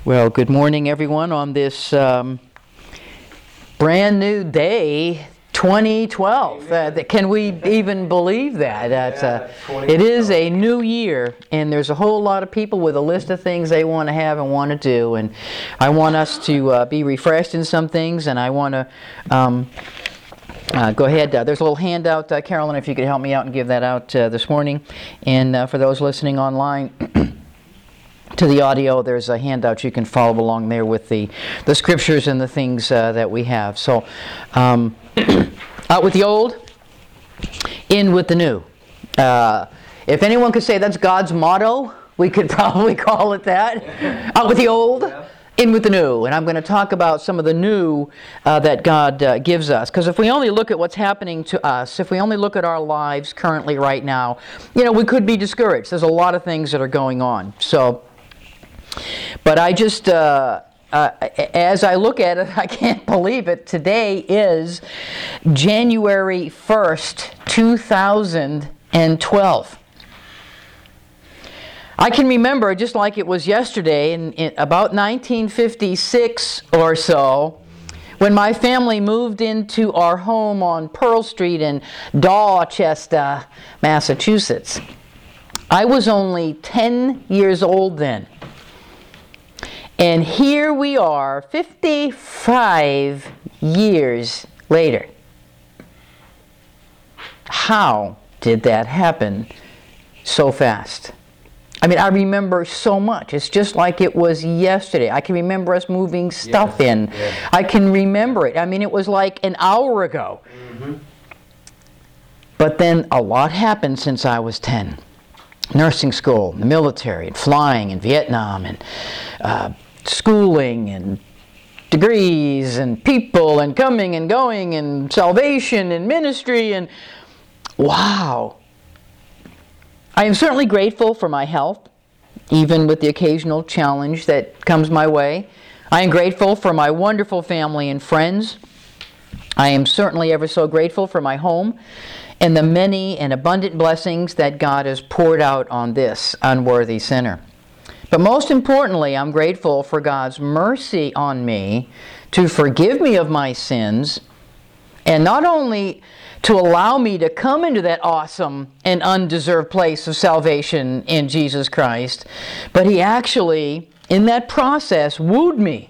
Well, good morning, everyone, on this brand new day, 2012. Can we even believe that? It is a new year, and there's a whole lot of people with a list of things they want to have and want to do. And I want us to be refreshed in some things, and I want to go ahead. There's a little handout, Carolyn, if you could help me out and give that out this morning. And for those listening online, to the audio, there's a handout you can follow along there with the scriptures and the things that we have. So, out with the old, in with the new. If anyone could say that's God's motto, we could probably call it that. Out with the old, in with the new. And I'm going to talk about some of the new that God gives us. Because if we only look at what's happening to us, if we only look at our lives currently right now, we could be discouraged. There's a lot of things that are going on. But I just, as I look at it, I can't believe it. Today is January 1st, 2012. I can remember, just like it was yesterday, in about 1956 or so, when my family moved into our home on Pearl Street in Dorchester, Massachusetts. I was only 10 years old then. And here we are, 55 years later. How did that happen so fast? I mean, I remember so much. It's just like it was yesterday. I can remember us moving stuff in. Yeah. I can remember it. I mean, it was like an hour ago. Mm-hmm. But then a lot happened since I was 10. Nursing school, the military, and flying in Vietnam, and schooling, and degrees, and people, and coming and going, and salvation, and ministry, and wow. I am certainly grateful for my health, even with the occasional challenge that comes my way. I am grateful for my wonderful family and friends. I am certainly ever so grateful for my home and the many and abundant blessings that God has poured out on this unworthy sinner. But most importantly, I'm grateful for God's mercy on me to forgive me of my sins, and not only to allow me to come into that awesome and undeserved place of salvation in Jesus Christ, but He actually, in that process, wooed me.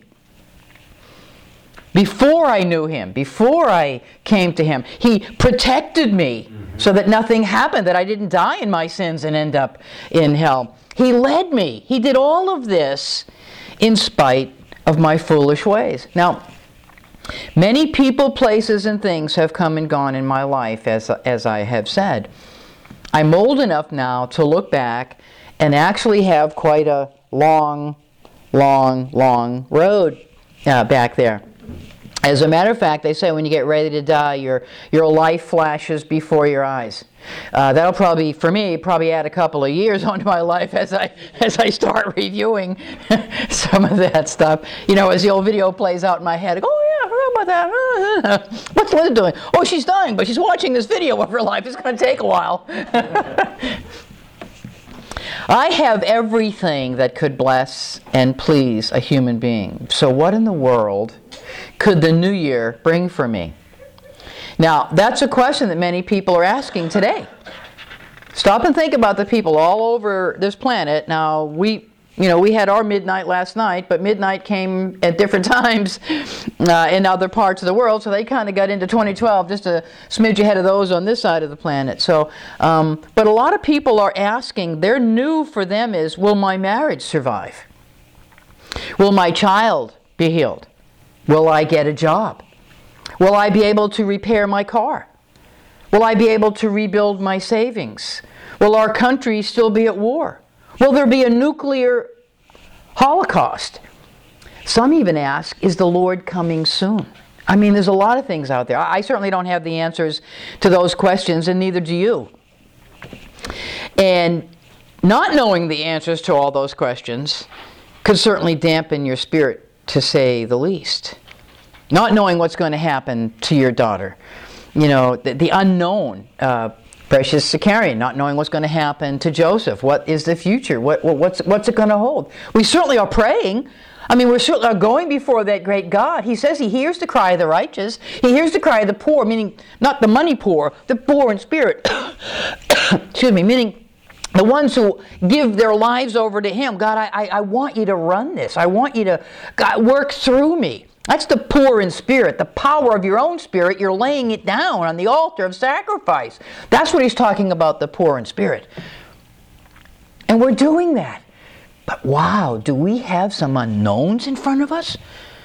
Before I knew Him, before I came to Him, He protected me so that nothing happened, that I didn't die in my sins and end up in hell. He led me. He did all of this in spite of my foolish ways. Now, many people, places, and things have come and gone in my life, as I have said. I'm old enough now to look back and actually have quite a long road back there. As a matter of fact, they say when you get ready to die, your life flashes before your eyes. That'll probably, for me, add a couple of years onto my life as I start reviewing some of that stuff. As the old video plays out in my head, I go, oh yeah, I forgot about that. What's Liz doing? Oh, she's dying, but she's watching this video of her life. It's going to take a while. I have everything that could bless and please a human being. So what in the world could the new year bring for me? Now, that's a question that many people are asking today. Stop and think about the people all over this planet. Now, we had our midnight last night, but midnight came at different times in other parts of the world, so they kind of got into 2012 just a smidge ahead of those on this side of the planet. So, but a lot of people are asking, their new for them is, will my marriage survive? Will my child be healed? Will I get a job? Will I be able to repair my car? Will I be able to rebuild my savings? Will our country still be at war? Will there be a nuclear holocaust? Some even ask, is the Lord coming soon? I mean, there's a lot of things out there. I certainly don't have the answers to those questions, and neither do you. And not knowing the answers to all those questions could certainly dampen your spirit, to say the least. Not knowing what's going to happen to your daughter. The unknown. Precious Sicarian, not knowing what's going to happen to Joseph. What is the future? What's it going to hold? We certainly are praying. I mean, we certainly are going before that great God. He says He hears the cry of the righteous. He hears the cry of the poor, meaning not the money poor, the poor in spirit. Excuse me, meaning the ones who give their lives over to Him. God, I want You to run this. I want You to, God, work through me. That's the poor in spirit, the power of your own spirit. You're laying it down on the altar of sacrifice. That's what He's talking about, the poor in spirit. And we're doing that. But wow, do we have some unknowns in front of us?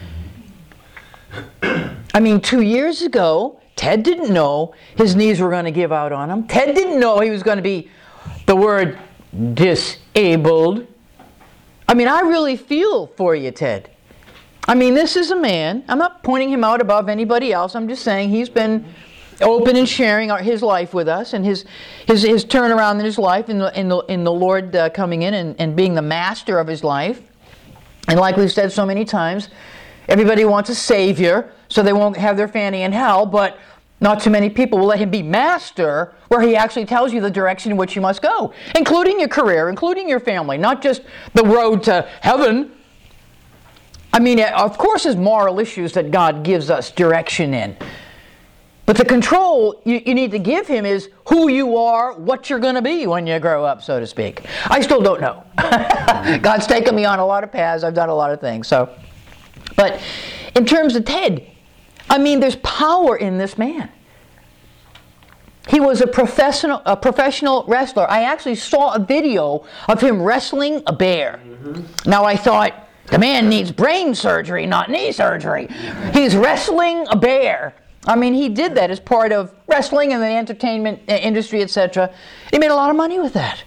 I mean, 2 years ago, Ted didn't know his knees were going to give out on him. Ted didn't know he was going to be, the word, disabled. I mean, I really feel for you, Ted. I mean, this is a man. I'm not pointing him out above anybody else. I'm just saying he's been open and sharing his life with us, and his turnaround in his life, in the Lord coming in and being the master of his life. And like we've said so many times, everybody wants a savior so they won't have their fanny in hell, but not too many people will let Him be master, where He actually tells you the direction in which you must go, including your career, including your family, not just the road to heaven. I mean, of course there's moral issues that God gives us direction in. But the control you need to give Him is who you are, what you're going to be when you grow up, so to speak. I still don't know. God's taken me on a lot of paths. I've done a lot of things. But in terms of Ted, I mean, there's power in this man. He was a professional wrestler. I actually saw a video of him wrestling a bear. Mm-hmm. Now I thought, the man needs brain surgery, not knee surgery. He's wrestling a bear. I mean, he did that as part of wrestling and the entertainment industry, etc. He made a lot of money with that.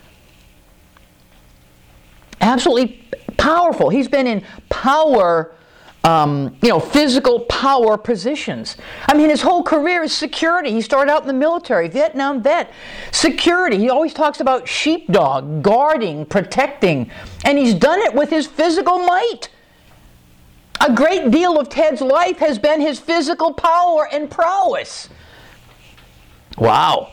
Absolutely powerful. He's been in power, physical power positions. I mean, his whole career is security. He started out in the military, Vietnam vet. Security. He always talks about sheepdog, guarding, protecting. And he's done it with his physical might. A great deal of Ted's life has been his physical power and prowess. Wow.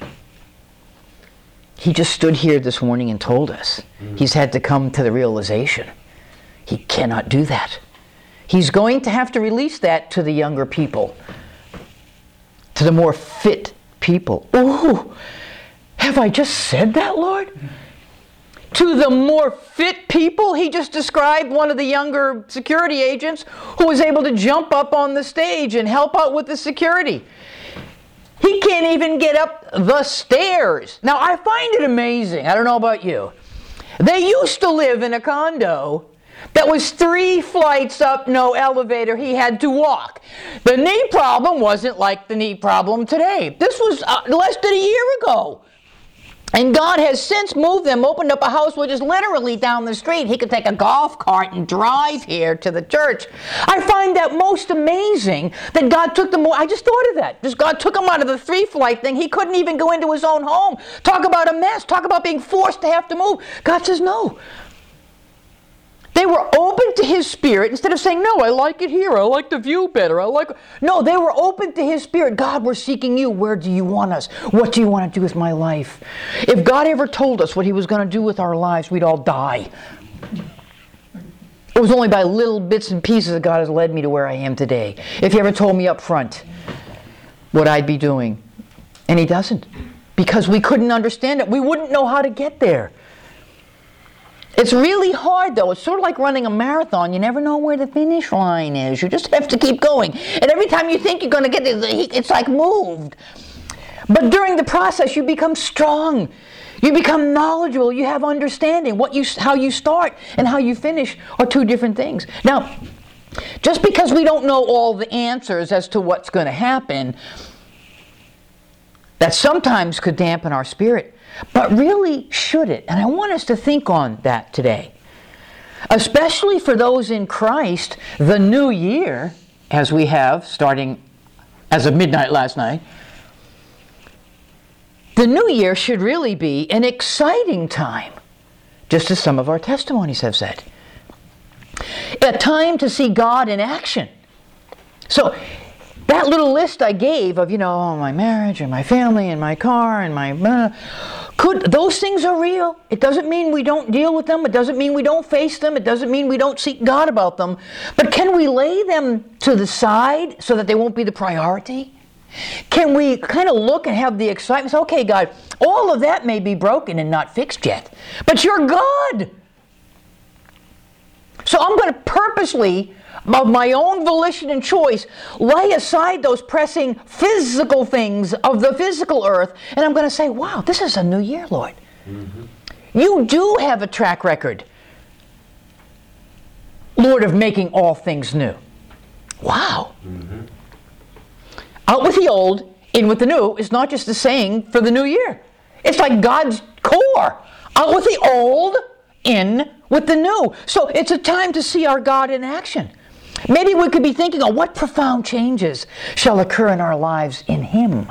He just stood here this morning and told us he's had to come to the realization he cannot do that. He's going to have to release that to the younger people, to the more fit people. Ooh, have I just said that, Lord? To the more fit people? He just described one of the younger security agents who was able to jump up on the stage and help out with the security. He can't even get up the stairs. Now, I find it amazing. I don't know about you. They used to live in a condo that was 3 flights up, no elevator. He had to walk. The knee problem wasn't like the knee problem today. This was less than a year ago. And God has since moved them, opened up a house which is literally down the street. He could take a golf cart and drive here to the church. I find that most amazing that God took them. I just thought of that. Just God took him out of the 3-flight thing. He couldn't even go into his own home. Talk about a mess. Talk about being forced to have to move. God says no. They were open to His Spirit instead of saying, no, I like it here. I like the view better. No, they were open to His Spirit. God, we're seeking You. Where do You want us? What do You want to do with my life? If God ever told us what He was going to do with our lives, we'd all die. It was only by little bits and pieces that God has led me to where I am today. If He ever told me up front what I'd be doing. And He doesn't. Because we couldn't understand it. We wouldn't know how to get there. It's really hard, though. It's sort of like running a marathon. You never know where the finish line is. You just have to keep going. And every time you think you're going to get there, it's like moved. But during the process, you become strong. You become knowledgeable. You have understanding. How you start and how you finish are 2 different things. Now, just because we don't know all the answers as to what's going to happen, that sometimes could dampen our spirit. But really, should it? And I want us to think on that today. Especially for those in Christ, the new year, as we have, starting as of midnight last night, the new year should really be an exciting time, just as some of our testimonies have said. A time to see God in action. So, that little list I gave of, my marriage and my family and my car and my... those things are real. It doesn't mean we don't deal with them. It doesn't mean we don't face them. It doesn't mean we don't seek God about them. But can we lay them to the side so that they won't be the priority? Can we kind of look and have the excitement? Okay, God, all of that may be broken and not fixed yet, but you're God. So I'm going to purposely, of my own volition and choice, lay aside those pressing physical things of the physical earth, and I'm going to say, wow, this is a new year, Lord. Mm-hmm. You do have a track record, Lord, of making all things new. Wow. Mm-hmm. Out with the old, in with the new is not just a saying for the new year. It's like God's core. Out with the old, in with the new. So it's a time to see our God in action. Maybe we could be thinking, what profound changes shall occur in our lives in Him?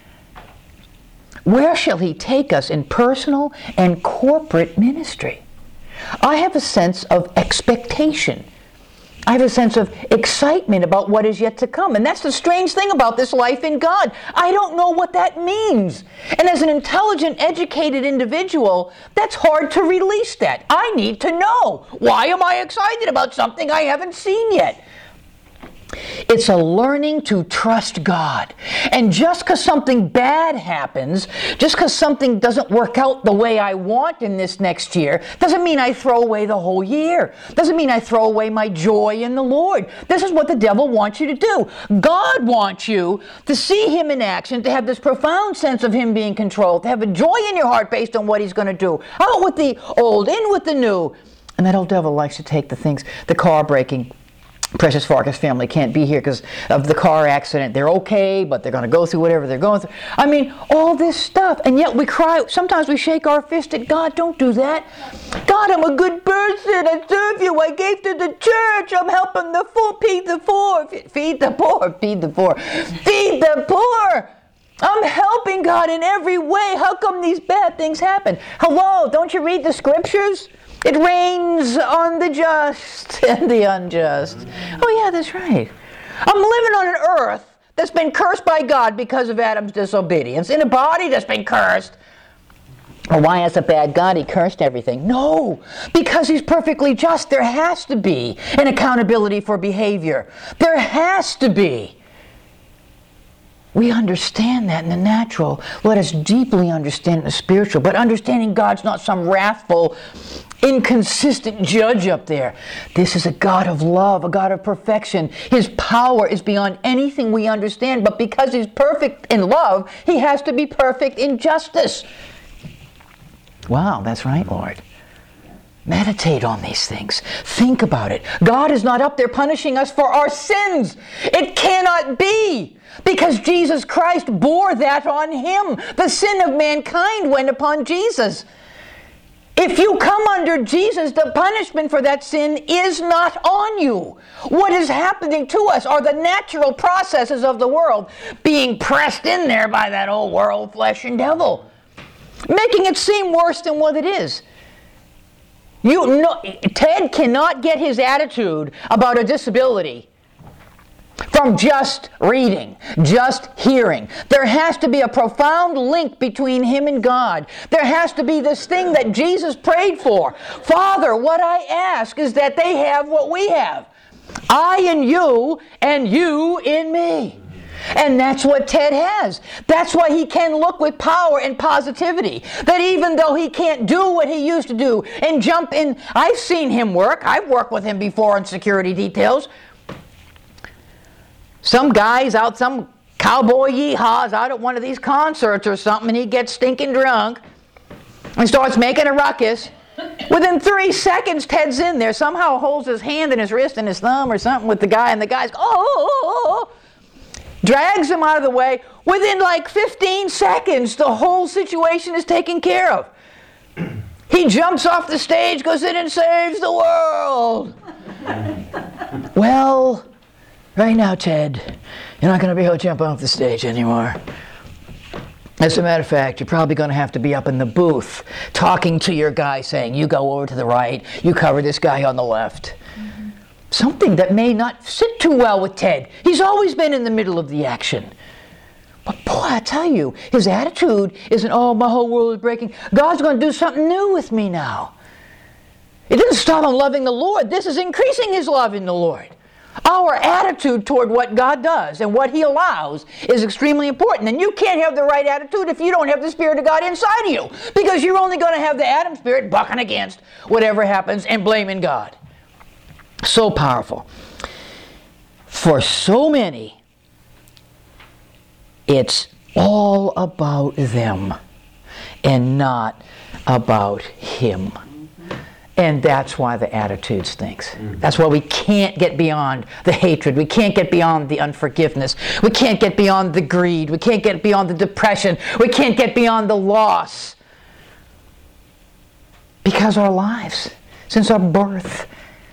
Where shall He take us in personal and corporate ministry? I have a sense of expectation. I have a sense of excitement about what is yet to come. And that's the strange thing about this life in God. I don't know what that means. And as an intelligent, educated individual, that's hard to release that. I need to know. Why am I excited about something I haven't seen yet? It's a learning to trust God. And just because something bad happens, just because something doesn't work out the way I want in this next year, doesn't mean I throw away the whole year. Doesn't mean I throw away my joy in the Lord. This is what the devil wants you to do. God wants you to see Him in action, to have this profound sense of Him being controlled, to have a joy in your heart based on what He's going to do. Out with the old, in with the new. And that old devil likes to take the things, the car breaking. Precious Farkas family can't be here because of the car accident. They're okay, but they're going to go through whatever they're going through. I mean, all this stuff. And yet we cry. Sometimes we shake our fist at God. Don't do that. God, I'm a good person. I serve you. I gave to the church. I'm helping the poor. Feed the poor. Feed the poor. Feed the poor. Feed the poor. I'm helping God in every way. How come these bad things happen? Hello, don't you read the scriptures? It rains on the just and the unjust. Oh yeah, that's right. I'm living on an earth that's been cursed by God because of Adam's disobedience, in a body that's been cursed. Well, why has a bad God? He cursed everything. No, because He's perfectly just. There has to be an accountability for behavior. There has to be. We understand that in the natural. Let us deeply understand the spiritual. But understanding God's not some wrathful, inconsistent judge up there. This is a God of love, a God of perfection. His power is beyond anything we understand. But because He's perfect in love, He has to be perfect in justice. Wow, that's right, Lord. Meditate on these things. Think about it. God is not up there punishing us for our sins. It cannot be. Because Jesus Christ bore that on Him. The sin of mankind went upon Jesus. If you come under Jesus, the punishment for that sin is not on you. What is happening to us are the natural processes of the world being pressed in there by that old world, flesh, and devil, making it seem worse than what it is. Ted cannot get his attitude about a disability from just reading, just hearing. There has to be a profound link between him and God. There has to be this thing that Jesus prayed for. Father, what I ask is that they have what we have. I in you, and you in me. And that's what Ted has. That's why he can look with power and positivity. That even though he can't do what he used to do and jump in, I've seen him work. I've worked with him before in security details. Some guy's out, some cowboy yeehaws out at one of these concerts or something, and he gets stinking drunk and starts making a ruckus. Within 3 seconds, Ted's in there, somehow holds his hand and his wrist and his thumb or something with the guy, and the guy's, drags him out of the way. Within like 15 seconds, the whole situation is taken care of. He jumps off the stage, goes in and saves the world. Well, right now, Ted, you're not going to be able to jump off the stage anymore. As a matter of fact, you're probably going to have to be up in the booth talking to your guy saying, you go over to the right, you cover this guy on the left. something that may not sit too well with Ted. He's always been in the middle of the action. But boy, I tell you, his attitude isn't, oh, my whole world is breaking. God's going to do something new with me now. It didn't stop him loving the Lord. This is increasing his love in the Lord. Our attitude toward what God does and what he allows is extremely important. And you can't have the right attitude if you don't have the Spirit of God inside of you. Because you're only going to have the Adam spirit bucking against whatever happens and blaming God. So powerful. For so many, it's all about them and not about him. And that's why the attitude stinks. That's why we can't get beyond the hatred. We can't get beyond the unforgiveness. We can't get beyond the greed. We can't get beyond the depression. We can't get beyond the loss. Because our lives, since our birth,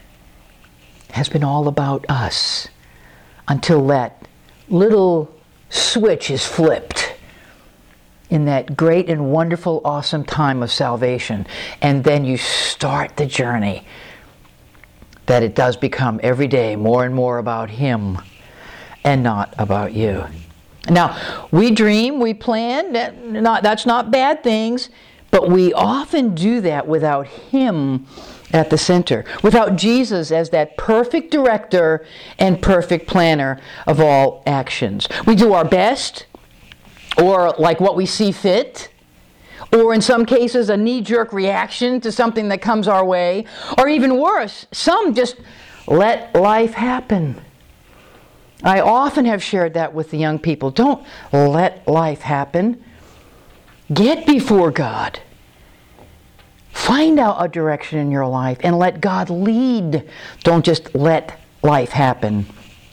has been all about us until that little switch is flipped in that great and wonderful, awesome time of salvation. And then you start the journey that it does become every day more and more about him and not about you. Now, we dream, we plan, that's not bad things, but we often do that without him at the center, without Jesus as that perfect director and perfect planner of all actions. We do our best, or like what we see fit, or in some cases a knee-jerk reaction to something that comes our way, or even worse, some just let life happen. I often have shared that with the young people. Don't let life happen. Get before God. Find out a direction in your life and let God lead. Don't just let life happen.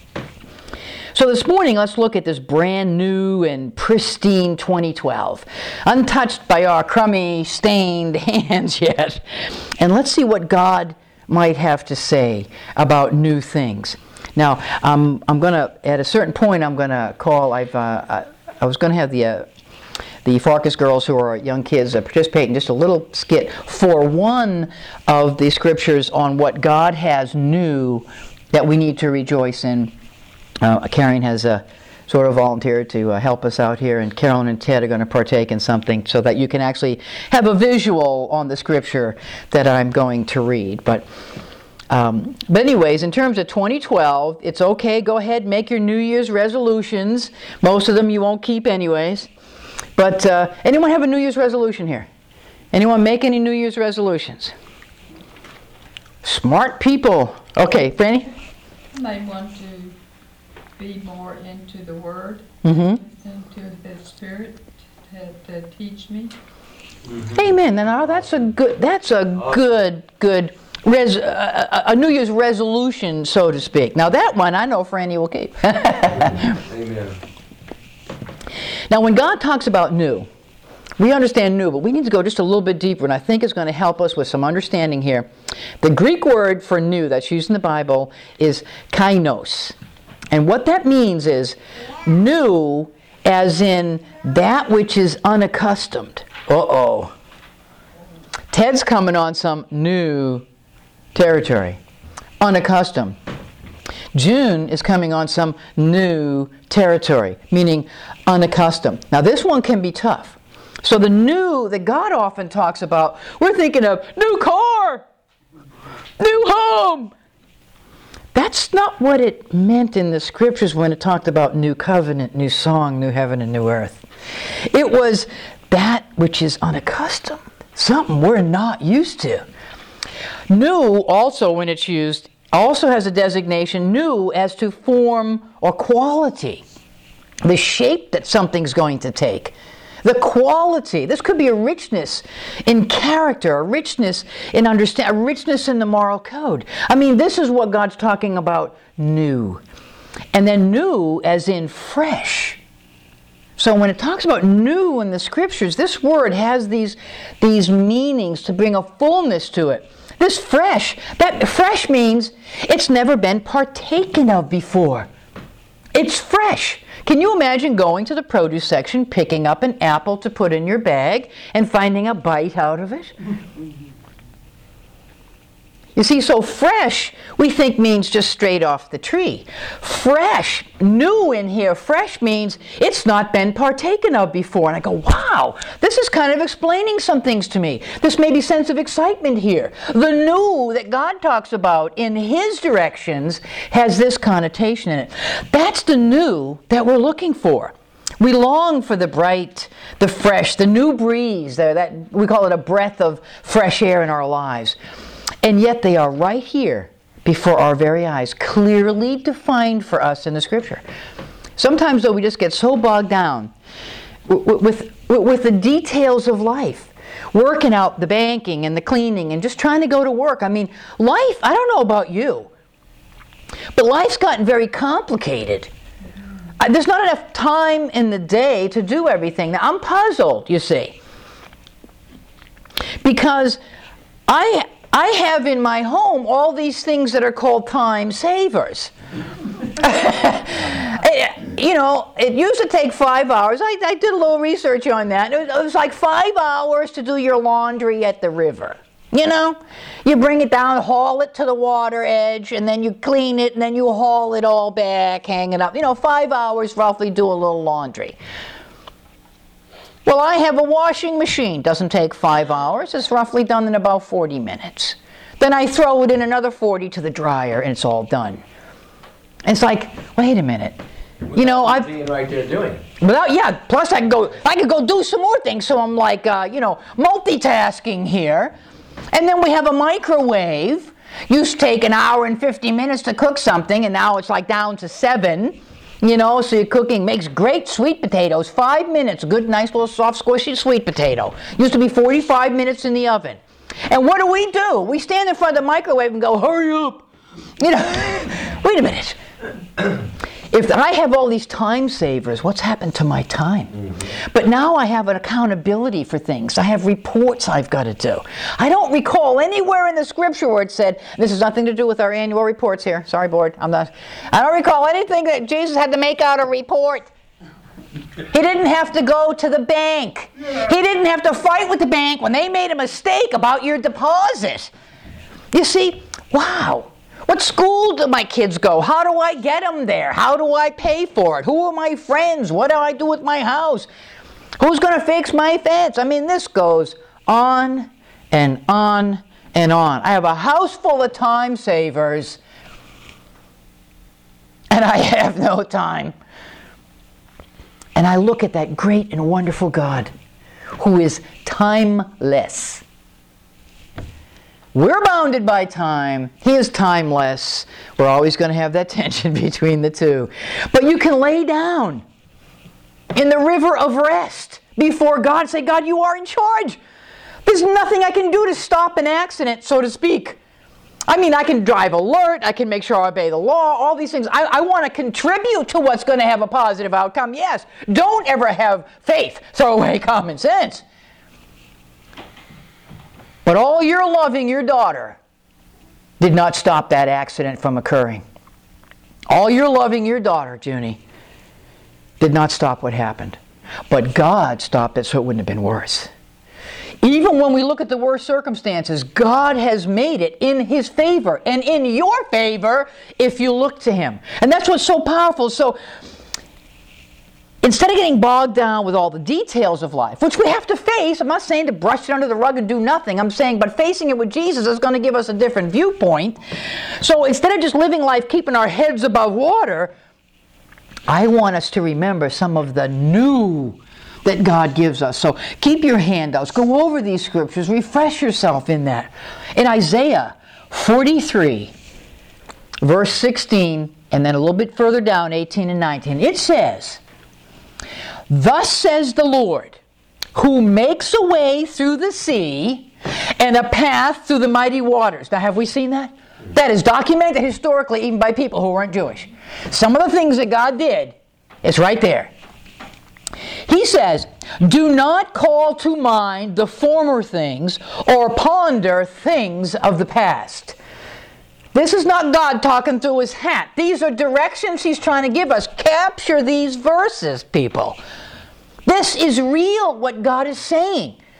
So this morning, let's look at this brand new and pristine 2012, untouched by our crummy, stained hands yet. And let's see what God might have to say about new things. Now, I'm going to, at a certain point, I'm going to call, I was going to have the Farkas girls, who are young kids, participate in just a little skit for one of the scriptures on what God has new that we need to rejoice in. Karen has sort of volunteered to help us out here, and Carolyn and Ted are going to partake in something so that you can actually have a visual on the scripture that I'm going to read. But anyways, in terms of 2012, it's okay. Go ahead, make your New Year's resolutions. Most of them you won't keep anyways. But anyone have a New Year's resolution here? Anyone make any New Year's resolutions? Smart people. Okay, Franny? I want to be more into the Word, Mm-hmm. into the Spirit to teach me. Mm-hmm. Amen. Now that's a good a New Year's resolution, so to speak. Now that one I know Franny will keep. Amen. Now when God talks about new, we understand new, but we need to go just a little bit deeper, and I think it's going to help us with some understanding here. The Greek word for new that's used in the Bible is kainos. And what that means is new as in that which is unaccustomed. Uh-oh. Ted's coming on some new territory. Unaccustomed. June is coming on some new territory, meaning unaccustomed. Now this one can be tough. So the new that God often talks about, we're thinking of new car, new home. That's not what it meant in the scriptures when it talked about new covenant, new song, new heaven and new earth. It was that which is unaccustomed, something we're not used to. New also, when it's used, also has a designation new as to form or quality, the shape that something's going to take. The quality. This could be a richness in character, a richness in understanding, a richness in the moral code. I mean, this is what God's talking about new. And then new as in fresh. So when it talks about new in the scriptures, this word has these meanings to bring a fullness to it. This fresh, that fresh means it's never been partaken of before. It's fresh. Can you imagine going to the produce section, picking up an apple to put in your bag, and finding a bite out of it? You see, so fresh, we think means just straight off the tree. Fresh, new in here, fresh means it's not been partaken of before. And I go, wow, this is kind of explaining some things to me. This may be sense of excitement here. The new that God talks about in His directions has this connotation in it. That's the new that we're looking for. We long for the bright, the fresh, the new breeze there. That we call it a breath of fresh air in our lives. And yet they are right here before our very eyes, clearly defined for us in the Scripture. Sometimes, though, we just get so bogged down with the details of life, working out the banking and the cleaning and just trying to go to work. I mean, life, I don't know about you, but life's gotten very complicated. There's not enough time in the day to do everything. Now, I'm puzzled, you see, because I have in my home all these things that are called time savers. You know, it used to take 5 hours. I did a little research on that. It was like 5 hours to do your laundry at the river. You know, you bring it down, haul it to the water edge, and then you clean it, and then you haul it all back, hang it up. You know, 5 hours roughly do a little laundry. Well, I have a washing machine. Doesn't take 5 hours. It's roughly done in about 40 minutes. Then I throw it in another 40 to the dryer, and it's all done. And it's like, wait a minute. You know, I've being right there doing it. Plus I could go do some more things. So I'm like, multitasking here. And then we have a microwave. Used to take an hour and 50 minutes to cook something, and now it's like down to 7. You know, so you're cooking, makes great sweet potatoes. 5 minutes, good, nice little soft, squishy sweet potato. Used to be 45 minutes in the oven. And what do? We stand in front of the microwave and go, hurry up. You know, wait a minute. If I have all these time savers, what's happened to my time? Mm-hmm. But now I have an accountability for things. I have reports I've got to do. I don't recall anywhere in the Scripture where it said, this has nothing to do with our annual reports here. Sorry, board. I don't recall anything that Jesus had to make out a report. He didn't have to go to the bank. He didn't have to fight with the bank when they made a mistake about your deposit. You see, wow. What school do my kids go? How do I get them there? How do I pay for it? Who are my friends? What do I do with my house? Who's going to fix my fence? I mean, this goes on and on and on. I have a house full of time savers, and I have no time. And I look at that great and wonderful God who is timeless. We're bounded by time. He is timeless. We're always going to have that tension between the two. But you can lay down in the river of rest before God and say, God, you are in charge. There's nothing I can do to stop an accident, so to speak. I mean, I can drive alert. I can make sure I obey the law. All these things. I want to contribute to what's going to have a positive outcome. Yes. Don't ever have faith. Throw away common sense. But all your loving your daughter did not stop that accident from occurring. All your loving your daughter, Junie, did not stop what happened. But God stopped it so it wouldn't have been worse. Even when we look at the worst circumstances, God has made it in His favor and in your favor if you look to Him. And that's what's so powerful. So instead of getting bogged down with all the details of life, which we have to face, I'm not saying to brush it under the rug and do nothing. I'm saying, but facing it with Jesus is going to give us a different viewpoint. So instead of just living life keeping our heads above water, I want us to remember some of the new that God gives us. So keep your handouts. Go over these scriptures. Refresh yourself in that. In Isaiah 43, verse 16, and then a little bit further down, 18 and 19, it says, "Thus says the Lord, who makes a way through the sea and a path through the mighty waters." Now, have we seen that? That is documented historically even by people who weren't Jewish. Some of the things that God did is right there. He says, "Do not call to mind the former things or ponder things of the past." This is not God talking through His hat. These are directions He's trying to give us. Capture these verses, people. This is real, what God is saying.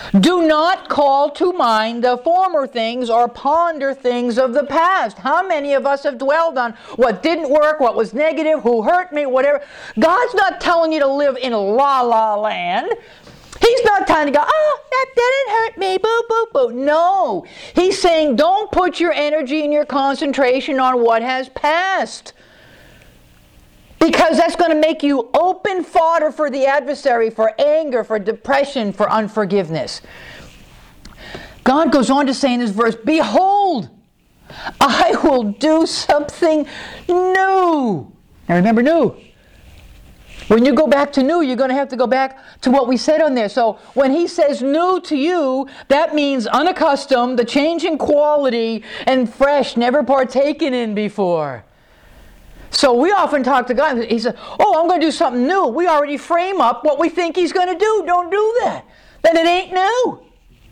Do not call to mind the former things or ponder things of the past. How many of us have dwelled on what didn't work, what was negative, who hurt me, whatever? God's not telling you to live in la-la land. He's not trying to go, oh, that didn't hurt me, boo, boo, boo. No. He's saying don't put your energy and your concentration on what has passed. Because that's going to make you open fodder for the adversary, for anger, for depression, for unforgiveness. God goes on to say in this verse, behold, I will do something new. Now remember new. When you go back to new, you're going to have to go back to what we said on there. So when he says new to you, that means unaccustomed, the change in quality, and fresh, never partaken in before. So we often talk to God, he says, oh, I'm going to do something new. We already frame up what we think he's going to do. Don't do that. Then it ain't new.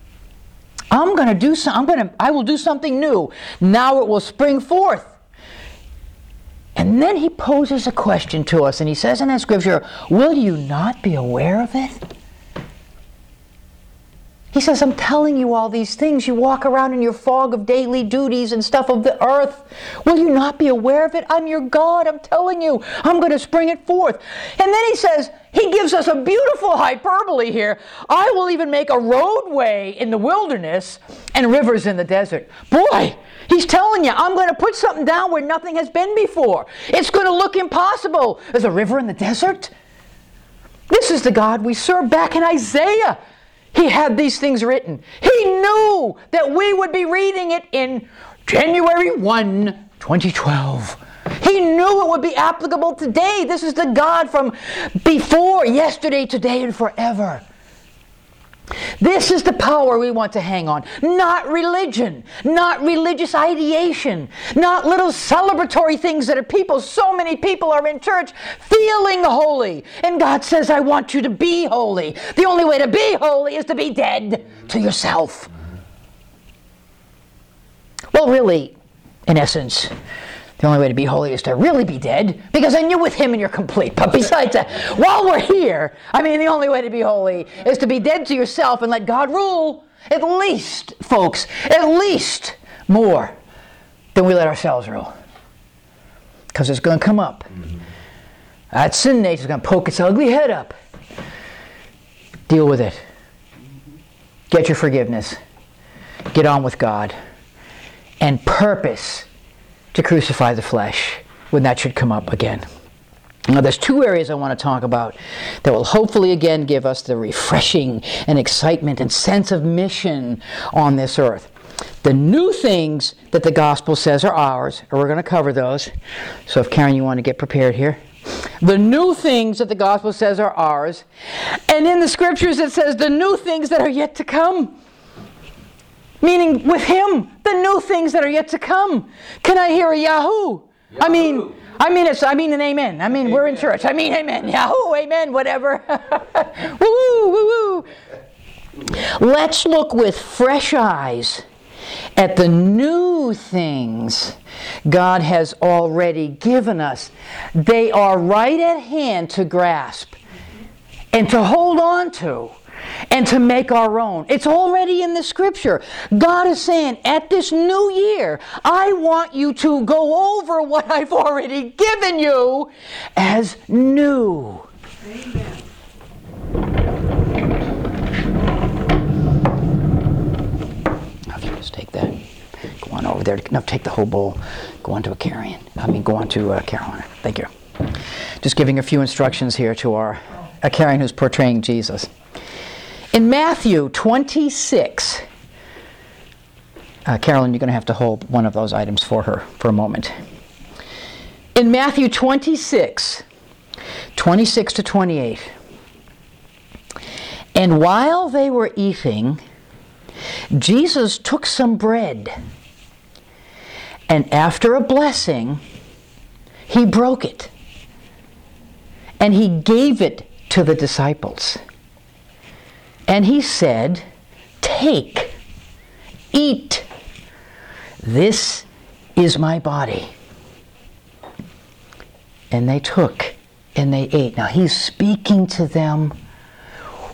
I will do something new. Now it will spring forth. And then he poses a question to us, and he says in that scripture, will you not be aware of it? He says, I'm telling you all these things. You walk around in your fog of daily duties and stuff of the earth. Will you not be aware of it? I'm your God. I'm telling you. I'm going to spring it forth. And then he says, he gives us a beautiful hyperbole here. I will even make a roadway in the wilderness and rivers in the desert. Boy, he's telling you, I'm going to put something down where nothing has been before. It's going to look impossible. There's a river in the desert. This is the God we serve. Back in Isaiah, he had these things written. He knew that we would be reading it in January 1, 2012. He knew it would be applicable today. This is the God from before, yesterday, today, and forever. This is the power we want to hang on. Not religion, not religious ideation, not little celebratory things that so many people are in church feeling holy. And God says, I want you to be holy. The only way to be holy is to be dead to yourself. Well, really, in essence, the only way to be holy is to really be dead, because then you're with him and you're complete. But besides that, while we're here, the only way to be holy is to be dead to yourself and let God rule. At least, folks, at least more than we let ourselves rule. Because it's going to come up. That sin nature is going to poke its ugly head up. Deal with it. Get your forgiveness. Get on with God. And purpose to crucify the flesh when that should come up again. Now there's two areas I want to talk about that will hopefully again give us the refreshing and excitement and sense of mission on this earth. The new things that the gospel says are ours, and we're going to cover those. So if Karen, you want to get prepared here. The new things that the gospel says are ours. And in the scriptures it says the new things that are yet to come. Meaning with him, the new things that are yet to come. Can I hear a Yahoo? I mean an amen. We're in church. Amen. Yahoo, amen, whatever. Woo, woo, woo. Let's look with fresh eyes at the new things God has already given us. They are right at hand to grasp and to hold on to. And to make our own. It's already in the scripture. God is saying, at this new year, I want you to go over what I've already given you as new. Amen. If you just take that, go on over there. No, take the whole bowl. Go on to Carolina. Thank you. Just giving a few instructions here to our Karen who's portraying Jesus. In Matthew 26, Carolyn, you're going to have to hold one of those items for her for a moment. In Matthew 26, 26 to 28, and while they were eating, Jesus took some bread, and after a blessing, he broke it, and he gave it to the disciples. And he said, take, eat, this is my body. And they took and they ate. Now he's speaking to them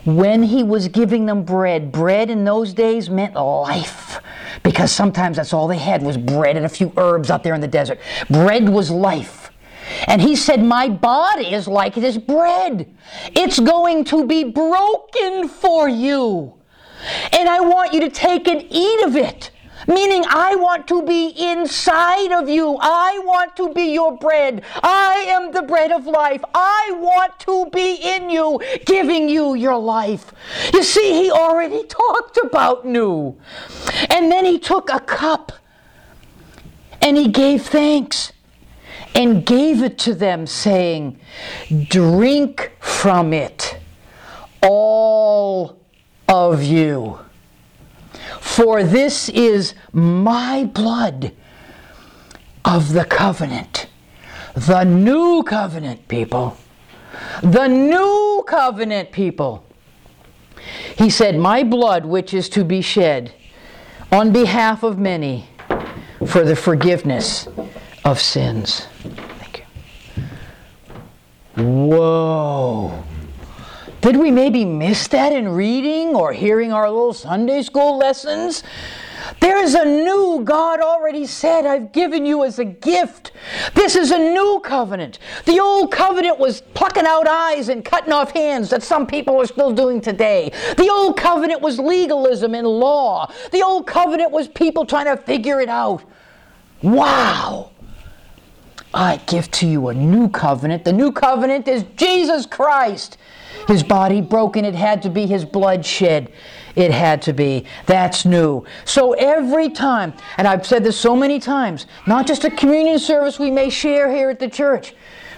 when he was giving them bread. Bread in those days meant life, because sometimes that's all they had was bread and a few herbs out there in the desert. Bread was life. And he said, my body is like this bread. It's going to be broken for you. And I want you to take and eat of it. Meaning, I want to be inside of you. I want to be your bread. I am the bread of life. I want to be in you, giving you your life. You see, he already talked about new. And then he took a cup and he gave thanks and gave it to them, saying, drink from it, all of you. For this is my blood of the covenant. The new covenant, people. The new covenant, people. He said, my blood which is to be shed on behalf of many for the forgiveness of sins. Thank you. Whoa. Did we maybe miss that in reading or hearing our little Sunday school lessons? There is a new, God already said, I've given you as a gift. This is a new covenant. The old covenant was plucking out eyes and cutting off hands that some people are still doing today. The old covenant was legalism and law. The old covenant was people trying to figure it out. Wow! I give to you a new covenant. The new covenant is Jesus Christ. His body broken, it had to be. His blood shed, it had to be. That's new. So every time, and I've said this so many times, not just a communion service we may share here at the church.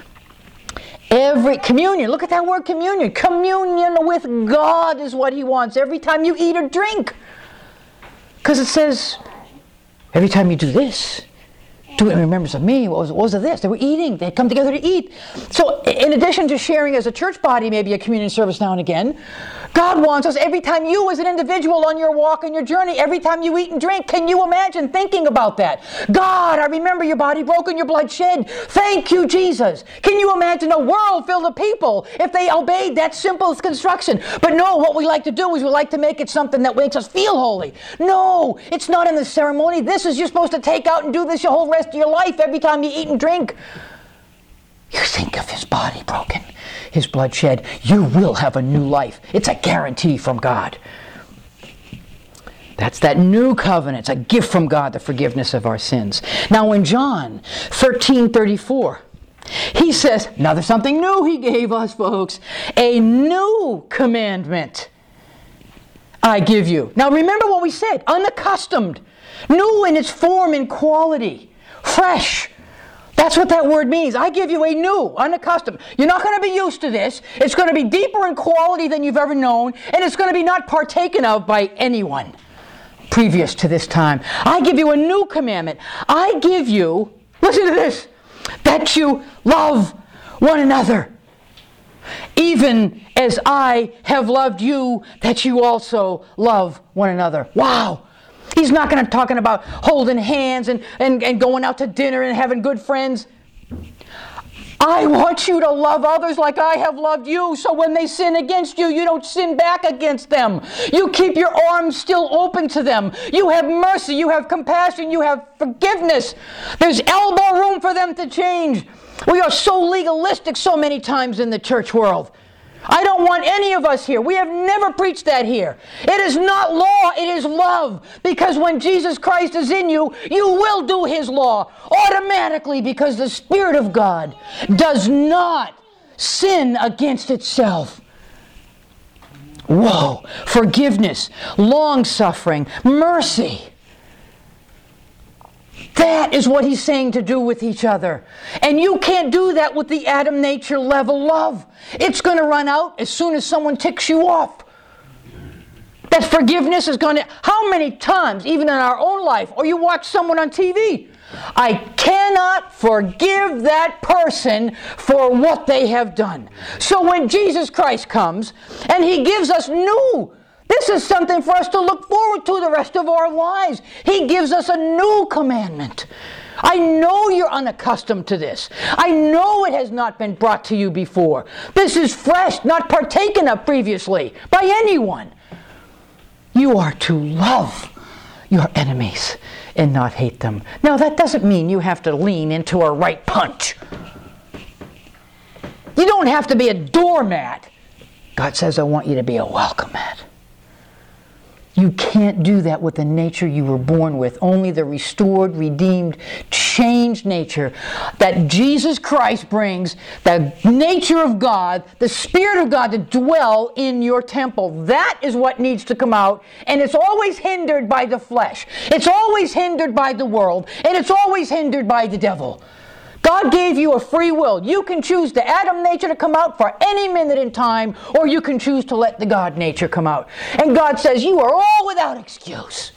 Every communion, look at that word communion. Communion with God is what he wants every time you eat or drink. Because it says, every time you do this, do it in remembrance of me. What was it this? They were eating. They come together to eat. So in addition to sharing as a church body, maybe a communion service now and again, God wants us every time you as an individual on your walk and your journey, every time you eat and drink, can you imagine thinking about that? God, I remember your body broken, your blood shed. Thank you, Jesus. Can you imagine a world filled of people if they obeyed that simple instruction? But no, what we like to do is we like to make it something that makes us feel holy. No, it's not in the ceremony. This is you're supposed to take out and do this your whole rest of your life every time you eat and drink. You think of his body broken, his blood shed, you will have a new life. It's a guarantee from God. That's that new covenant. It's a gift from God, the forgiveness of our sins. Now in John 13:34, he says, now there's something new he gave us, folks. A new commandment I give you. Now remember what we said, unaccustomed, new in its form and quality, fresh. That's what that word means. I give you a new, unaccustomed. You're not going to be used to this. It's going to be deeper in quality than you've ever known, and it's going to be not partaken of by anyone previous to this time. I give you a new commandment. I give you, listen to this, that you love one another, even as I have loved you, that you also love one another. Wow. He's not going to talking about holding hands and going out to dinner and having good friends. I want you to love others like I have loved you, so when they sin against you, you don't sin back against them. You keep your arms still open to them. You have mercy, you have compassion, you have forgiveness. There's elbow room for them to change. We are so legalistic so many times in the church world. I don't want any of us here. We have never preached that here. It is not law, it is love. Because when Jesus Christ is in you, you will do his law automatically, because the Spirit of God does not sin against itself. Whoa. Forgiveness, long-suffering, mercy. That is what he's saying to do with each other. And you can't do that with the Adam nature level love. It's going to run out as soon as someone ticks you off. That forgiveness is going to... How many times, even in our own life, or you watch someone on TV, I cannot forgive that person for what they have done. So when Jesus Christ comes and he gives us new... This is something for us to look forward to the rest of our lives. He gives us a new commandment. I know you're unaccustomed to this. I know it has not been brought to you before. This is fresh, not partaken of previously by anyone. You are to love your enemies and not hate them. Now, that doesn't mean you have to lean into a right punch. You don't have to be a doormat. God says, I want you to be a welcome mat. You can't do that with the nature you were born with. Only the restored, redeemed, changed nature that Jesus Christ brings, the nature of God, the Spirit of God to dwell in your temple. That is what needs to come out, and it's always hindered by the flesh. It's always hindered by the world, and it's always hindered by the devil. God gave you a free will. You can choose the Adam nature to come out for any minute in time, or you can choose to let the God nature come out. And God says, you are all without excuse.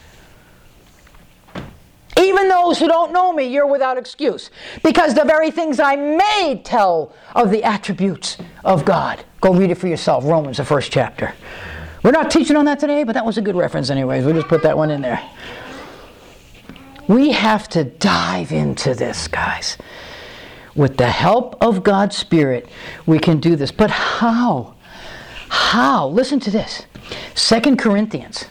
Even those who don't know me, you're without excuse. Because the very things I made tell of the attributes of God. Go read it for yourself, Romans, the first chapter. We're not teaching on that today, but that was a good reference anyways. We'll just put that one in there. We have to dive into this, guys. With the help of God's Spirit, we can do this. But how? How? Listen to this. 2 Corinthians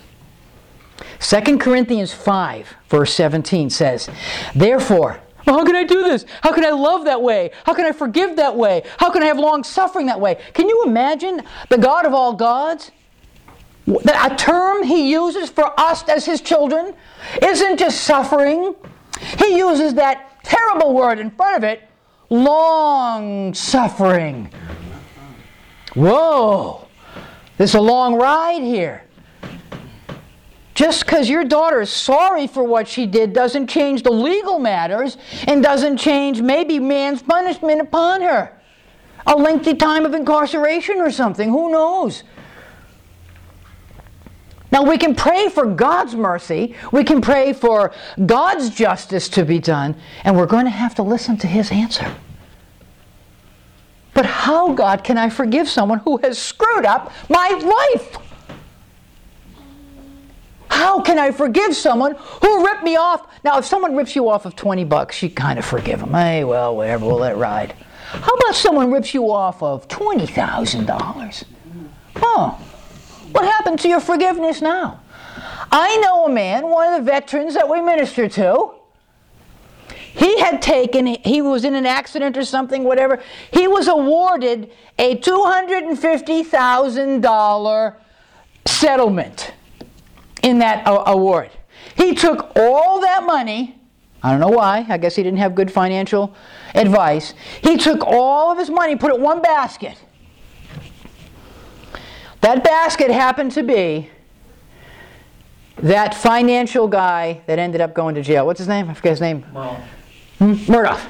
5, verse 17 says, therefore, how can I do this? How can I love that way? How can I forgive that way? How can I have long suffering that way? Can you imagine the God of all gods? A term He uses for us as His children isn't just suffering. He uses that terrible word in front of it, long suffering. Whoa! There's a long ride here. Just because your daughter is sorry for what she did doesn't change the legal matters and doesn't change maybe man's punishment upon her. A lengthy time of incarceration or something. Who knows? Now we can pray for God's mercy. We can pray for God's justice to be done. And we're going to have to listen to His answer. But how, God, can I forgive someone who has screwed up my life? How can I forgive someone who ripped me off? Now, if someone rips you off of $20, you kind of forgive them. Hey, well, whatever, we'll let it ride. How about someone rips you off of $20,000? Oh, what happened to your forgiveness now? I know a man, one of the veterans that we minister to. He was in an accident or something, whatever. He was awarded a $250,000 settlement in that award. He took all that money. I don't know why. I guess he didn't have good financial advice. He took all of his money, put it in one basket. That basket happened to be that financial guy that ended up going to jail. What's his name? I forget his name. Murdoch.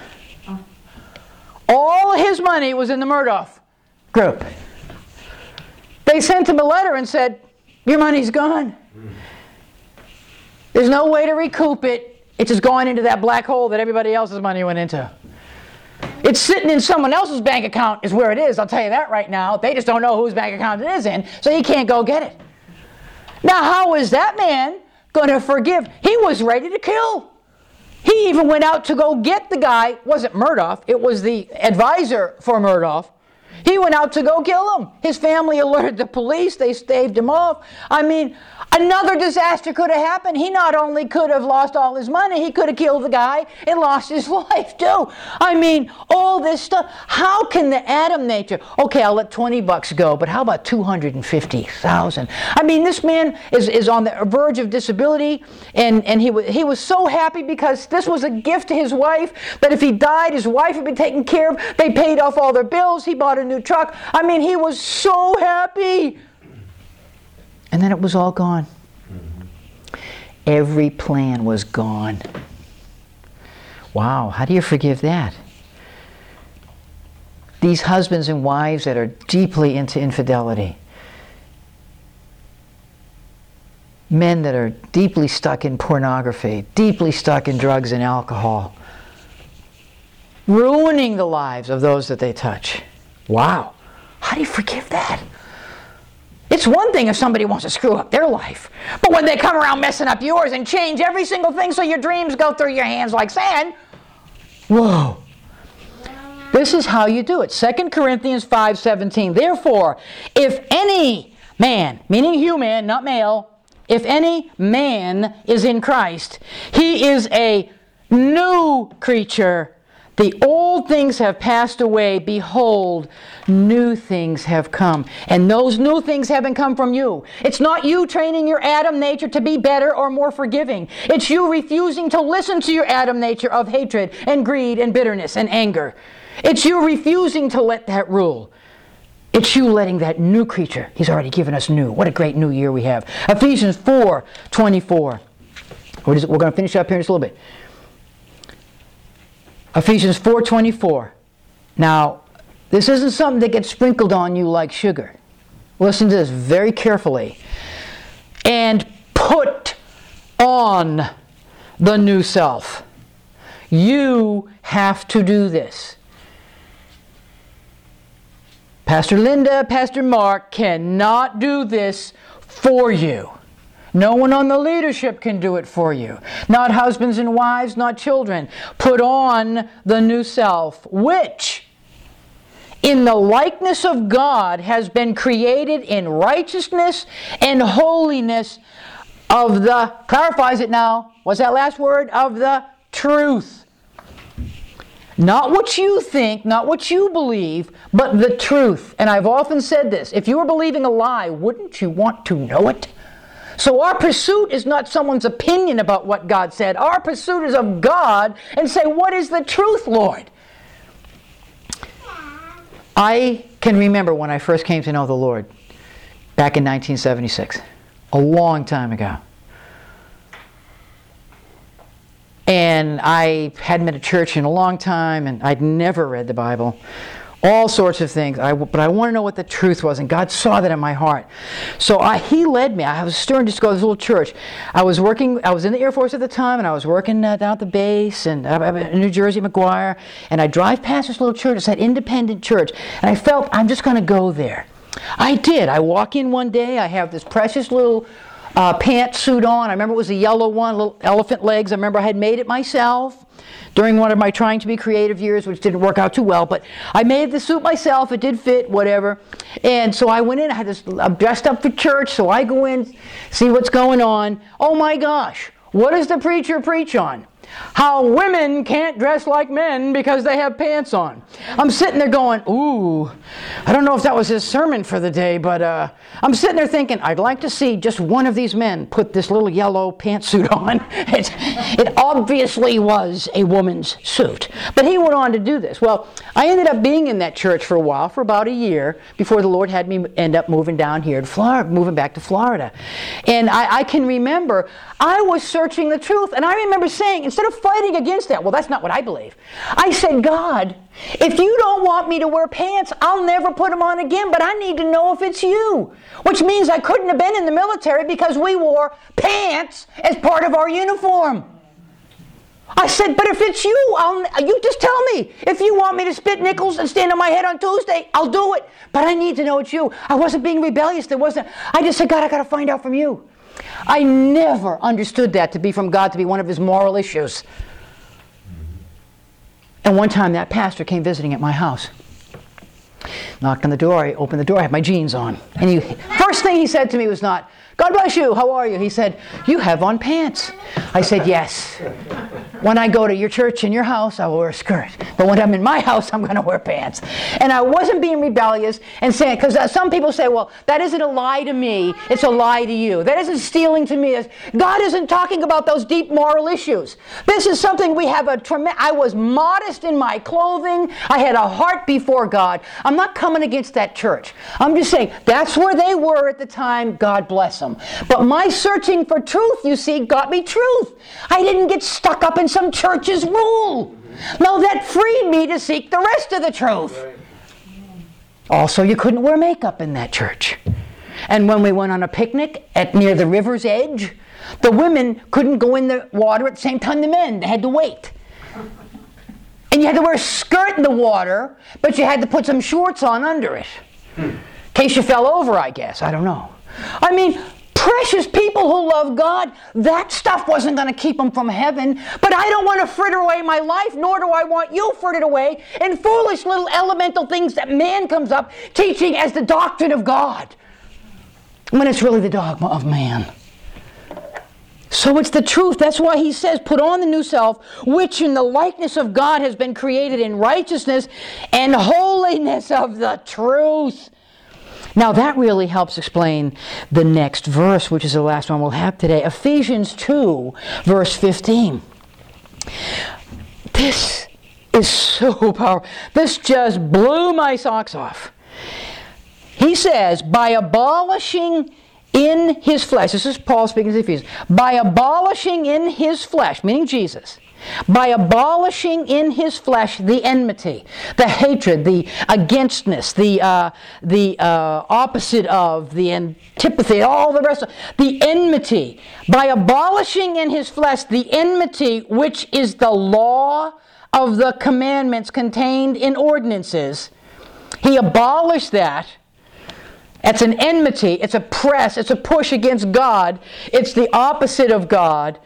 All his money was in the Murdoch group. They sent him a letter and said, your money's gone. There's no way to recoup it. It's just going into that black hole that everybody else's money went into. It's sitting in someone else's bank account is where it is. I'll tell you that right now. They just don't know whose bank account it is in, so you can't go get it. Now, how is that man going to forgive? He was ready to kill. He even went out to go get the guy. It wasn't Murdoch. It was the advisor for Murdoch. He went out to go kill him. His family alerted the police. They staved him off. I mean, another disaster could have happened. He not only could have lost all his money, he could have killed the guy and lost his life too. I mean, all this stuff. How can the Adam nature, okay, I'll let $20 go, but how about $250,000? I mean, this man is on the verge of disability, and he was so happy because this was a gift to his wife, that if he died, his wife would be taken care of. They paid off all their bills. He bought a new truck. I mean, he was so happy. And then it was all gone. Every plan was gone. Wow, how do you forgive that? These husbands and wives that are deeply into infidelity. Men that are deeply stuck in pornography, deeply stuck in drugs and alcohol. Ruining the lives of those that they touch. Wow, how do you forgive that? It's one thing if somebody wants to screw up their life, but when they come around messing up yours and change every single thing so your dreams go through your hands like sand, Whoa. This is how you do it. 2 Corinthians 5:17. Therefore, if any man, meaning human, not male, if any man is in Christ, he is a new creature. The old things have passed away. Behold, new things have come. And those new things haven't come from you. It's not you training your Adam nature to be better or more forgiving. It's you refusing to listen to your Adam nature of hatred and greed and bitterness and anger. It's you refusing to let that rule. It's you letting that new creature. He's already given us new. What a great new year we have. Ephesians 4:24. We're going to finish up here in just a little bit. Ephesians 4:24. Now, this isn't something that gets sprinkled on you like sugar. Listen to this very carefully. And put on the new self. You have to do this. Pastor Linda, Pastor Mark cannot do this for you. No one on the leadership can do it for you. Not husbands and wives, not children. Put on the new self, which in the likeness of God has been created in righteousness and holiness of the, clarifies it now, what's that last word? Of the truth. Not what you think, not what you believe, but the truth. And I've often said this, if you were believing a lie, wouldn't you want to know it? So our pursuit is not someone's opinion about what God said. Our pursuit is of God and say, what is the truth, Lord? I can remember when I first came to know the Lord back in 1976, a long time ago. And I hadn't been to church in a long time, and I'd never read the Bible. All sorts of things. But I want to know what the truth was, and God saw that in my heart. So He led me. I was stirring just to go to this little church. I was in the Air Force at the time, and I was working down at the base in New Jersey, McGuire. And I drive past this little church. It's that independent church. And I felt, I'm just going to go there. I did. I walk in one day. I have this precious little pantsuit on. I remember it was a yellow one, little elephant legs. I remember I had made it myself during one of my trying to be creative years, which didn't work out too well, but I made the suit myself. It did fit, whatever. And so I went in. I'm dressed up for church, so I go in, see what's going on. Oh my gosh, what does the preacher preach on? How women can't dress like men because they have pants on. I'm sitting there going, ooh, I don't know if that was his sermon for the day, but I'm sitting there thinking, I'd like to see just one of these men put this little yellow pantsuit on. It obviously was a woman's suit. But he went on to do this. Well, I ended up being in that church for a while, for about a year, before the Lord had me end up moving down here to Florida, moving back to Florida. And I can remember, I was searching the truth, and I remember saying, instead of fighting against that, well, that's not what I believe. I said, God, if you don't want me to wear pants, I'll never put them on again, but I need to know if it's you. Which means I couldn't have been in the military because we wore pants as part of our uniform. I said, but if it's you, you just tell me. If you want me to spit nickels and stand on my head on Tuesday, I'll do it. But I need to know it's you. I wasn't being rebellious. I just said, God, I got to find out from you. I never understood that to be from God, to be one of His moral issues. And one time that pastor came visiting at my house. Knocked on the door, I opened the door, I had my jeans on. And first thing he said to me was not, God bless you, how are you? He said, you have on pants. I said, yes. When I go to your church in your house, I will wear a skirt. But when I'm in my house, I'm going to wear pants. And I wasn't being rebellious and saying, because some people say, well, that isn't a lie to me, it's a lie to you. That isn't stealing to me. God isn't talking about those deep moral issues. This is something we have I was modest in my clothing. I had a heart before God. I'm not coming against that church. I'm just saying, that's where they were at the time. God bless them. But my searching for truth, you see, got me truth. I didn't get stuck up in some church's rule. No, that freed me to seek the rest of the truth. Also, you couldn't wear makeup in that church. And when we went on a picnic near the river's edge, the women couldn't go in the water at the same time the men. They had to wait. And you had to wear a skirt in the water, but you had to put some shorts on under it. In case you fell over, I guess. I don't know. I mean, precious people who love God, that stuff wasn't going to keep them from heaven. But I don't want to fritter away my life, nor do I want you frittered away in foolish little elemental things that man comes up teaching as the doctrine of God, when it's really the dogma of man. So it's the truth. That's why he says, put on the new self, which in the likeness of God has been created in righteousness and holiness of the truth. Now that really helps explain the next verse, which is the last one we'll have today. Ephesians 2, verse 15. This is so powerful. This just blew my socks off. He says, by abolishing in his flesh, this is Paul speaking to the Ephesians, by abolishing in his flesh, meaning Jesus, by abolishing in his flesh the enmity, the hatred, the againstness, the opposite of, the antipathy, all the rest of the enmity, by abolishing in his flesh the enmity, which is the law of the commandments contained in ordinances, he abolished that. It's an enmity, it's a press, it's a push against God, it's the opposite of God,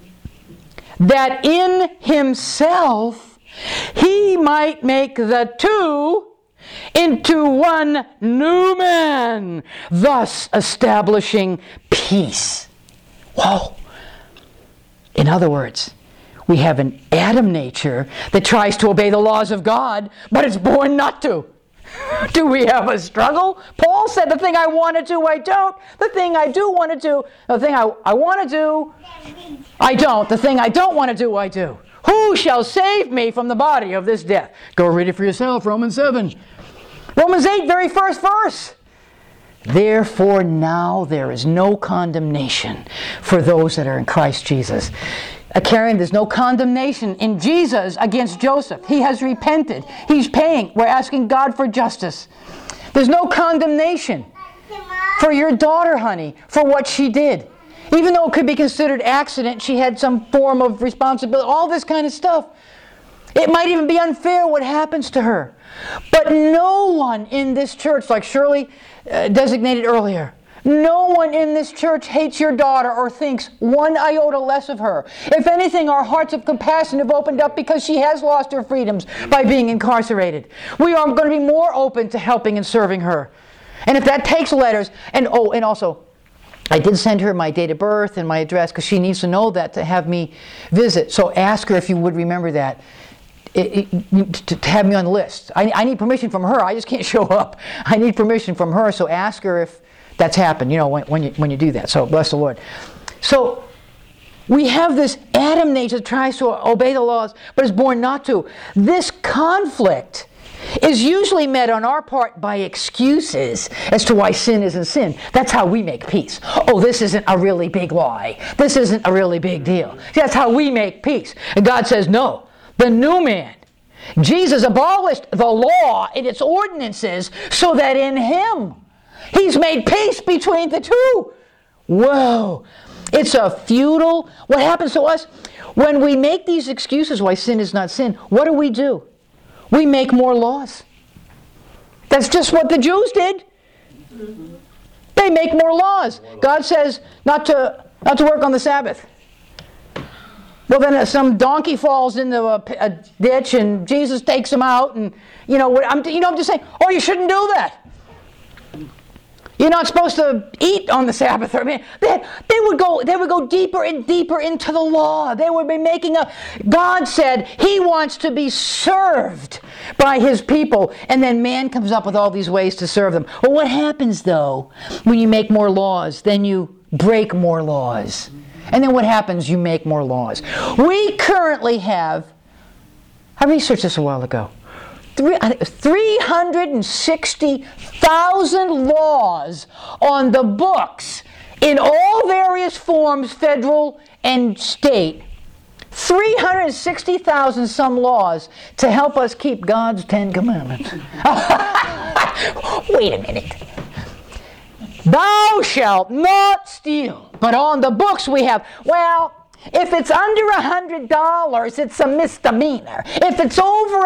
that in himself he might make the two into one new man, thus establishing peace. Whoa! In other words, we have an Adam nature that tries to obey the laws of God, but it's born not to. Do we have a struggle? Paul said, the thing I want to do, I don't. The thing I do want to do, the thing I want to do, I don't. The thing I don't want to do, I do. Who shall save me from the body of this death? Go read it for yourself, Romans 7. Romans 8, very first verse. Therefore now there is no condemnation for those that are in Christ Jesus. Karen, there's no condemnation in Jesus against Joseph. He has repented. He's paying. We're asking God for justice. There's no condemnation for your daughter, honey, for what she did. Even though it could be considered accident, she had some form of responsibility, all this kind of stuff. It might even be unfair what happens to her. But no one in this church, like Shirley designated earlier, no one in this church hates your daughter or thinks one iota less of her. If anything, our hearts of compassion have opened up because she has lost her freedoms by being incarcerated. We are going to be more open to helping and serving her. And if that takes letters, and also, I did send her my date of birth and my address because she needs to know that to have me visit. So ask her if you would remember that. To have me on the list. I need permission from her. I just can't show up. I need permission from her, so ask her if that's happened, when you do that. So bless the Lord. So we have this Adam nature that tries to obey the laws, but is born not to. This conflict is usually met on our part by excuses as to why sin isn't sin. That's how we make peace. Oh, this isn't a really big lie. This isn't a really big deal. See, that's how we make peace. And God says, no, the new man. Jesus abolished the law and its ordinances so that in him he's made peace between the two. Whoa. It's a futile. What happens to us when we make these excuses why sin is not sin? What do? We make more laws. That's just what the Jews did. They make more laws. God says not to work on the Sabbath. Well, then some donkey falls into a ditch and Jesus takes him out, and I'm just saying, oh, you shouldn't do that. You're not supposed to eat on the Sabbath. I mean, they would go deeper and deeper into the law. They would be making God said He wants to be served by His people, and then man comes up with all these ways to serve them. Well, what happens though when you make more laws? Then you break more laws, and then what happens? You make more laws. We currently have. I researched this a while ago. 360,000 laws on the books in all various forms, federal and state. 360,000 some laws to help us keep God's 10 Commandments. Wait a minute. Thou shalt not steal. But on the books we have, if it's under $100, it's a misdemeanor. If it's over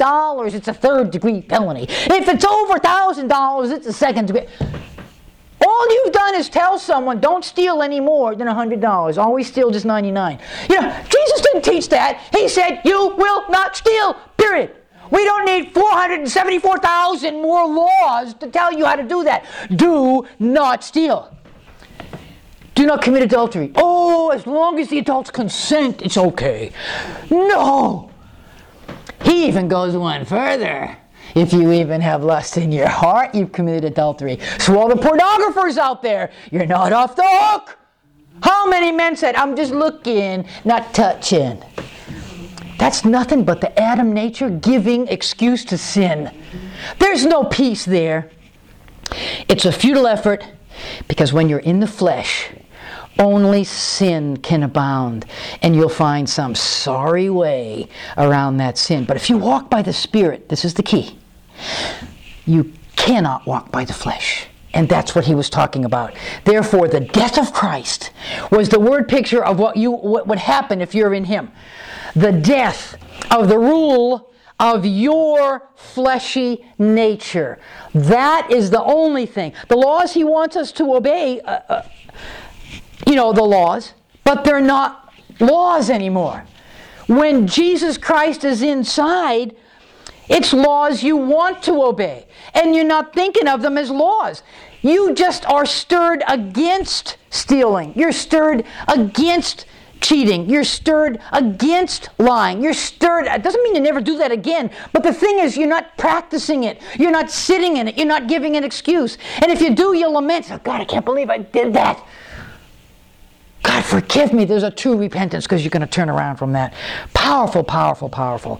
$100, it's a third-degree felony. If it's over $1,000, it's a second degree. All all you've done is tell someone, don't steal any more than $100. Always steal just 99. You know, Jesus didn't teach that. He said, you will not steal, period. We don't need 474,000 more laws to tell you how to do that. Do not steal. Do not commit adultery. Oh, as long as the adults consent, it's okay. No. He even goes one further. If you even have lust in your heart, you've committed adultery. So all the pornographers out there, you're not off the hook. How many men said, I'm just looking, not touching? That's nothing but the Adam nature giving excuse to sin. There's no peace there. It's a futile effort, because when you're in the flesh, only sin can abound, and you'll find some sorry way around that sin. But if you walk by the Spirit, this is the key, you cannot walk by the flesh. And that's what he was talking about. Therefore, the death of Christ was the word picture of what would happen if you're in him. The death of the rule of your fleshy nature. That is the only thing. The laws he wants us to obey, the laws, but they're not laws anymore. When Jesus Christ is inside, it's laws you want to obey, and you're not thinking of them as laws. You just are stirred against stealing. You're stirred against cheating. You're stirred against lying. You're stirred. It doesn't mean you never do that again, but the thing is, you're not practicing it. You're not sitting in it. You're not giving an excuse. And if you do, you'll lament, oh, God, I can't believe I did that. God, forgive me. There's a true repentance, because you're going to turn around from that. Powerful, powerful, powerful.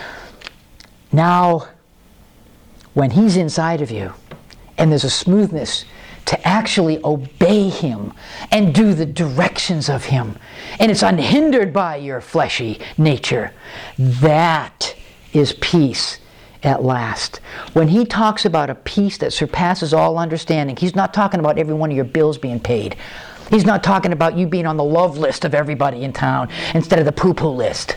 Now, when he's inside of you, and there's a smoothness to actually obey him and do the directions of him, and it's unhindered by your fleshy nature, that is peace at last. When he talks about a peace that surpasses all understanding, he's not talking about every one of your bills being paid. He's not talking about you being on the love list of everybody in town instead of the poo-poo list.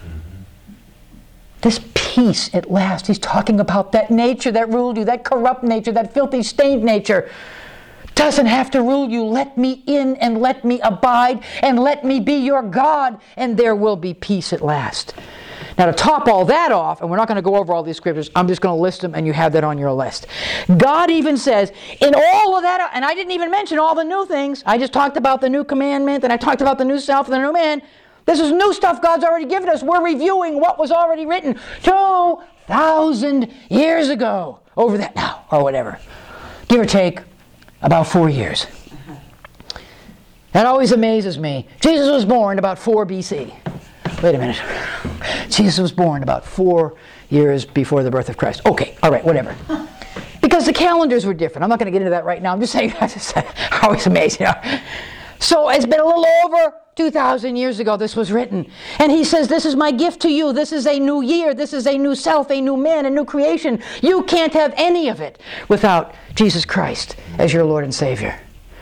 This peace at last, he's talking about that nature that ruled you, that corrupt nature, that filthy, stained nature, doesn't have to rule you. Let me in and let me abide and let me be your God, and there will be peace at last. Now, to top all that off, and we're not going to go over all these scriptures, I'm just going to list them, and you have that on your list. God even says, in all of that, and I didn't even mention all the new things. I just talked about the new commandment, and I talked about the new self and the new man. This is new stuff God's already given us. We're reviewing what was already written 2,000 years ago. Over that now, or whatever. Give or take about 4 years. That always amazes me. Jesus was born about 4 BC. Wait a minute. Jesus was born about 4 years before the birth of Christ. Okay, all right, whatever. Because the calendars were different. I'm not going to get into that right now. I'm just saying, that's always amazing. So it's been a little over 2,000 years ago this was written. And he says, this is my gift to you. This is a new year. This is a new self, a new man, a new creation. You can't have any of it without Jesus Christ as your Lord and Savior.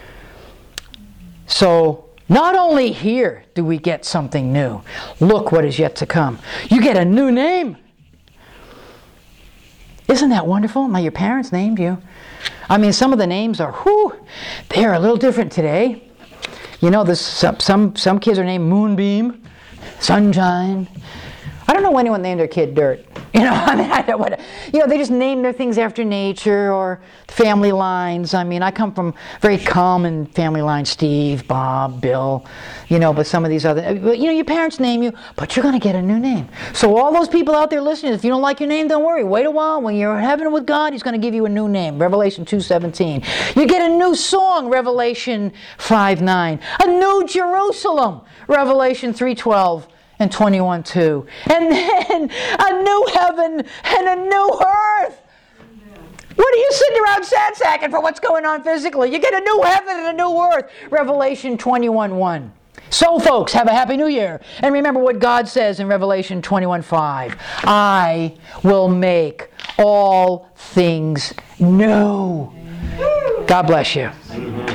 So not only here do we get something new. Look what is yet to come. You get a new name. Isn't that wonderful? Now, your parents named you. I mean, some of the names are, they're a little different today. You know, there's some kids are named Moonbeam, Sunshine. I don't know anyone named their kid Dirt. You know, I mean, I don't want to, they just name their things after nature or family lines. I mean, I come from very common family lines, Steve, Bob, Bill, but some of these other, your parents name you, but you're going to get a new name. So all those people out there listening, if you don't like your name, don't worry. Wait a while. When you're in heaven with God, he's going to give you a new name, Revelation 2:17. You get a new song, Revelation 5:9. A new Jerusalem, Revelation 3:12. And 21:2. And then a new heaven and a new earth. What are you sitting around sad-sacking for what's going on physically? You get a new heaven and a new earth. Revelation 21:1. So, folks, have a happy new year. And remember what God says in Revelation 21:5. I will make all things new. God bless you.